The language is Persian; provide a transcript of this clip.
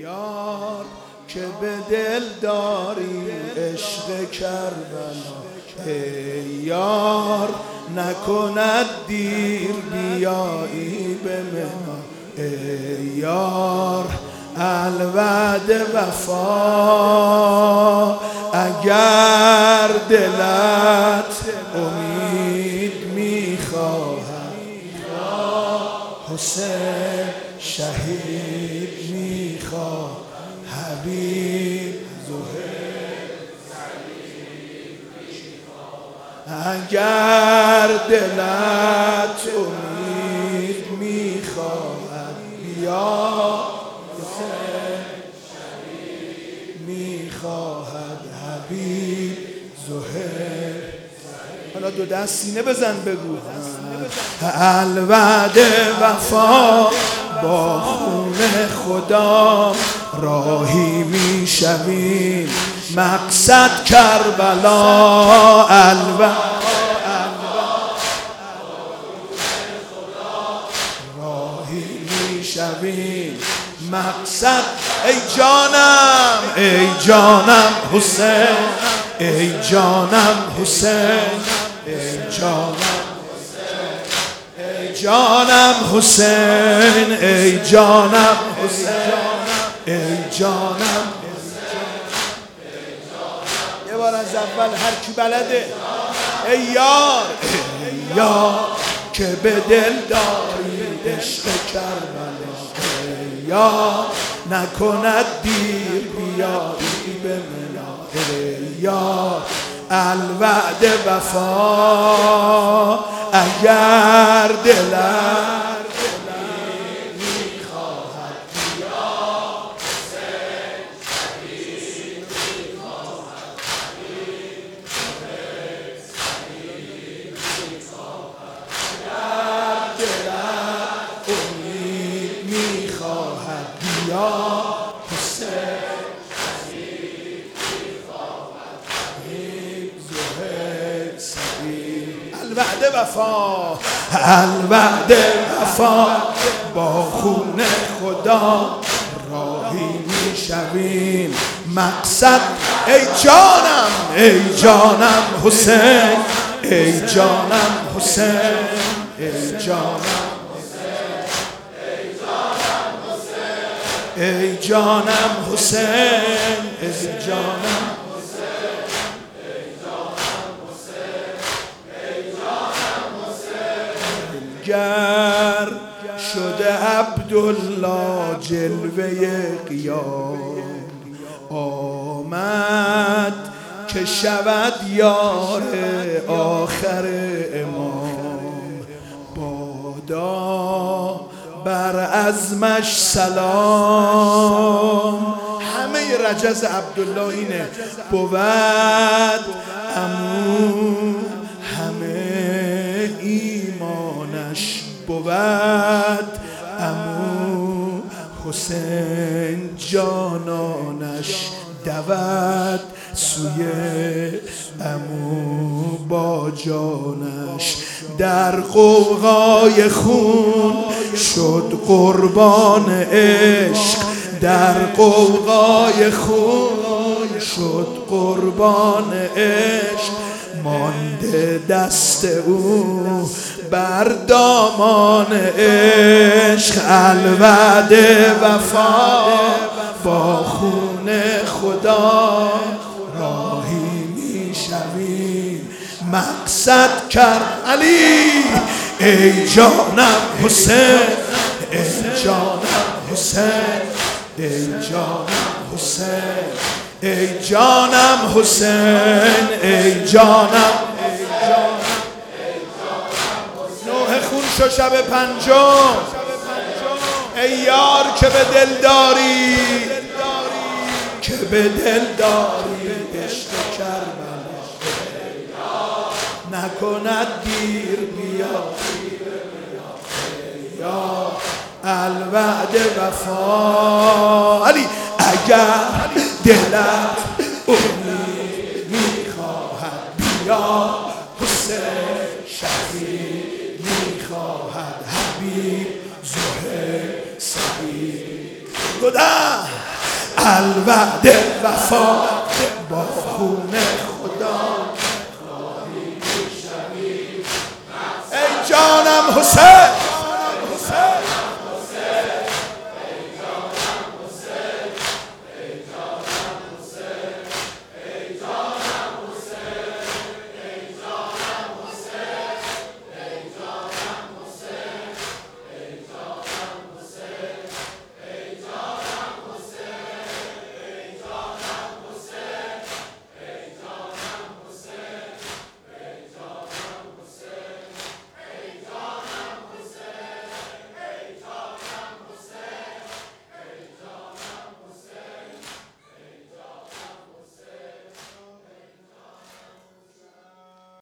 یار که به دل داری عشق کربلا، ای یار نکند دیر بیایی به منا، ای یار الوعد وفا اگر دلت امید میخواهد، حسین شهید میخواه حبیب زهیر اگر دلت امید میخواهد بیا، حسین میخواهد حبیب زهیر. حالا دو دست سینه بزن بگو الوعد وفا با خون خدا راهی میشویم مقصد کربلا، الوعد راهی میشویم مقصد. ای جانم ای جانم حسین، ای جانم حسین، ای جانم جانم حسین، ای جانم حسین، ای جانم. یه بار از اول هر کی بلده. ای یار ای یار که به دل داری عشق کربلا، ای یار نکند دیر بیایی به منا، ای یار الوعد وفا اگر دلت میخواهد بیا، حسین شهید میخواهد حبیب میخواهد، اگر دلت امید میخواهد بیا، حسین شهید میخواهد حبیب زهیر سعید. الوعد وفا الوعد وفا با خون خدا راهی میشویم مقصد. ای جانم ای جانم حسین، ای جانم حسین، ای جانم ای جانم حسین، ای جانم گر شده عبدالله جلوه قیام، آمد که شود یار آخر امام، بادا بر عزمش سلام. همه رجز عبدالله اینه بود امو، همه ایمانش بود امو، حسین جانانش دود سوی امو با جانش، در قوقای خون شد قربان عشق، در قوقای خون شد قربان عشق، مانده دست او بر دامان عشق، الوعد وفا با خون خدا راهی میشویم مقصد کرد. علی ای جانم حسین، ای جانم حسین، ای جانم حسین، ای جانم حسین، ای جانم. نوح خون شو شب پنجم، ای یار که به دل داری، که به دل داری عشق کربلا، نکند دیر بیا، یا الوعد وفا. علی اگر دلت امید میخواهد بیا، حسین شهید میخواهد حبیب زهیر سعید. گده الوعد وفا با خون خدا. ای جانم حسین